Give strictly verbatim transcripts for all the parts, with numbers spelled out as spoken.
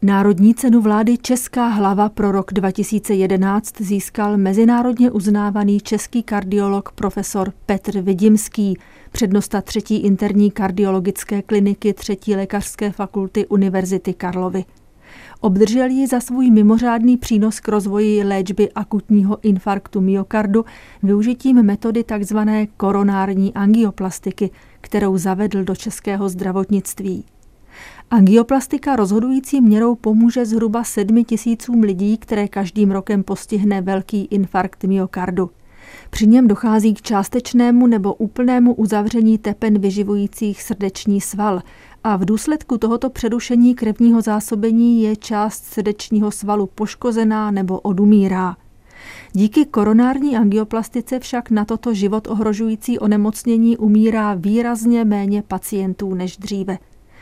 Národní cenu vlády Česká hlava pro rok dva tisíce jedenáct získal mezinárodně uznávaný český kardiolog profesor Petr Vidimský, přednosta třetí interní kardiologické kliniky třetí lékařské fakulty Univerzity Karlovy. Obdržel ji za svůj mimořádný přínos k rozvoji léčby akutního infarktu myokardu využitím metody tzv. Koronární angioplastiky, kterou zavedl do českého zdravotnictví. Angioplastika rozhodující měrou pomůže zhruba sedmi tisícům lidí, které každým rokem postihne velký infarkt myokardu. Při něm dochází k částečnému nebo úplnému uzavření tepen vyživujících srdeční sval a v důsledku tohoto přerušení krevního zásobení je část srdečního svalu poškozená nebo odumírá. Díky koronární angioplastice však na toto život ohrožující onemocnění umírá výrazně méně pacientů než dříve.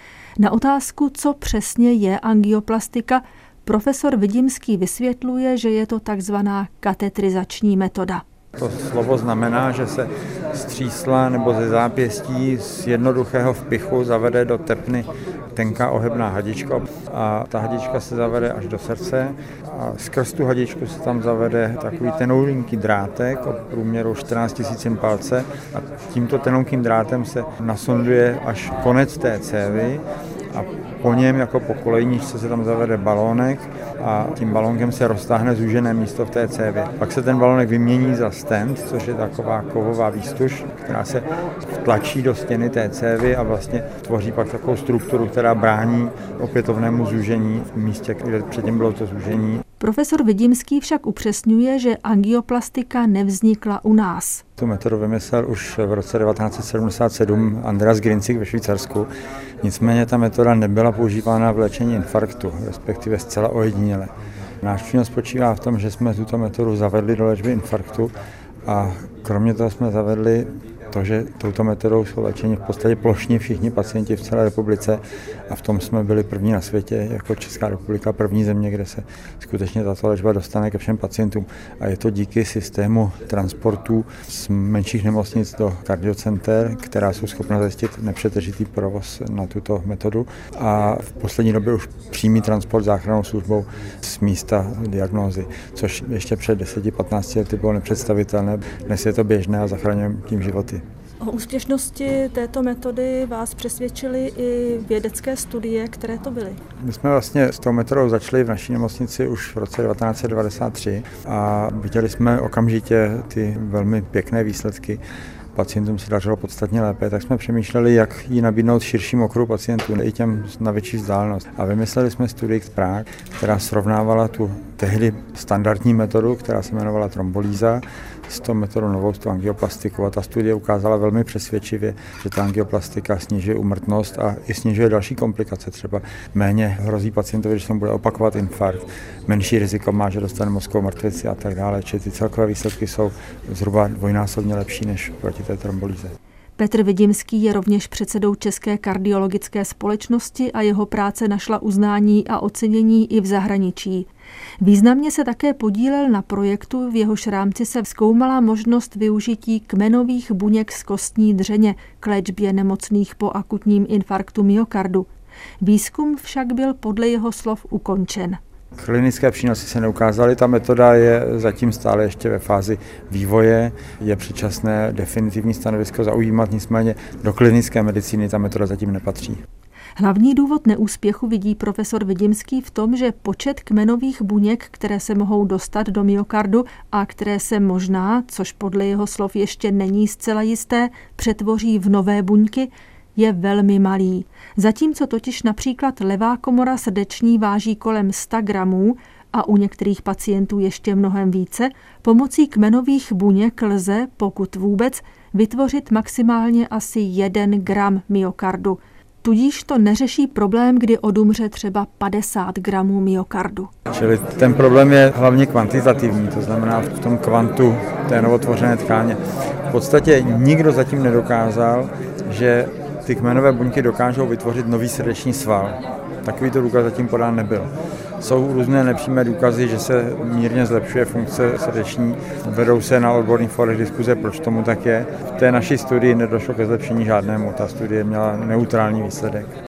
Na otázku, co přesně je angioplastika, profesor Vidimský vysvětluje, že je to takzvaná katetrizační metoda. To slovo znamená, že se z třísla nebo ze zápěstí z jednoduchého vpichu zavede do tepny tenká ohebná hadička a ta hadička se zavede až do srdce a skrz tu hadičku se tam zavede takový tenoulinký drátek o průměru čtrnáct tisíc palce a tímto tenounkým drátem se nasonduje až konec té cévy a po něm jako po kolejničce se tam zavede balónek a tím balónkem se roztáhne zúžené místo v té cévě. Pak se ten balónek vymění za stent, což je taková kovová výstuž, která se vtlačí do stěny té cévy a vlastně tvoří pak takovou strukturu, která brání opětovnému zúžení v místě, kde předtím bylo to zúžení. Profesor Vidimský však upřesňuje, že angioplastika nevznikla u nás. Tu metodu vymyslel už v roce devatenáct set sedmdesát sedm Andreas Grinzig ve Švýcarsku. Nicméně ta metoda nebyla používána v léčení infarktu, respektive zcela ojediněle. Náš přínos spočívá v tom, že jsme tuto metodu zavedli do léčby infarktu a kromě toho jsme zavedli to, že touto metodou jsou léčeni v podstatě plošně všichni pacienti v celé republice a v tom jsme byli první na světě jako Česká republika, první země, kde se skutečně tato léčba dostane ke všem pacientům a je to díky systému transportu z menších nemocnic do kardiocenter, která jsou schopna zajistit nepřetržitý provoz na tuto metodu a v poslední době už přímý transport záchrannou službou z místa diagnózy, což ještě před deseti patnácti lety bylo nepředstavitelné. Dnes je to běžné a zachraňujeme tím životy. O úspěšnosti této metody vás přesvědčily i vědecké studie, které to byly? My jsme vlastně s tou metodou začali v naší nemocnici už v roce devatenáct set devadesát tři a viděli jsme okamžitě ty velmi pěkné výsledky. Pacientům se dařilo podstatně lépe, tak jsme přemýšleli, jak ji nabídnout širším okruhu pacientů, i těm na větší vzdálenost. A vymysleli jsme studii Prague, která srovnávala tu tehdy standardní metodu, která se jmenovala trombolýza, s tou metodou novou, s tou angioplastikou. A ta studie ukázala velmi přesvědčivě, že ta angioplastika snižuje úmrtnost a i snižuje další komplikace. Třeba méně hrozí pacientovi, že se mu bude opakovat infarkt, menší riziko má, že dostane mozkovou mrtvici a tak dále. Čili ty celkové výsledky jsou zhruba dvojnásobně lepší než proti té trombolýze. Petr Vidimský je rovněž předsedou České kardiologické společnosti a jeho práce našla uznání a ocenění i v zahraničí. Významně se také podílel na projektu, v jehož rámci se zkoumala možnost využití kmenových buněk z kostní dřeně k léčbě nemocných po akutním infarktu myokardu. Výzkum však byl podle jeho slov ukončen. Klinické přínosy se neukázaly, ta metoda je zatím stále ještě ve fázi vývoje, je předčasné definitivní stanovisko zaujímat, nicméně do klinické medicíny ta metoda zatím nepatří. Hlavní důvod neúspěchu vidí profesor Vidimský v tom, že počet kmenových buněk, které se mohou dostat do myokardu a které se možná, což podle jeho slov ještě není zcela jisté, přetvoří v nové buňky, je velmi malý. Zatímco totiž například levá komora srdeční váží kolem sto gramů a u některých pacientů ještě mnohem více, pomocí kmenových buněk lze, pokud vůbec, vytvořit maximálně asi jeden gram myokardu. Tudíž to neřeší problém, kdy odumře třeba padesát gramů myokardu. Čili ten problém je hlavně kvantitativní, to znamená v tom kvantu té novotvořené tkáně. V podstatě nikdo zatím nedokázal, že ty kmenové buňky dokážou vytvořit nový srdeční sval. Takovýto důkaz zatím podán nebyl. Jsou různé nepřímé důkazy, že se mírně zlepšuje funkce srdeční. Vedou se na odborných fórech diskuze, proč tomu tak je. V té naší studii nedošlo ke zlepšení žádnému. Ta studie měla neutrální výsledek.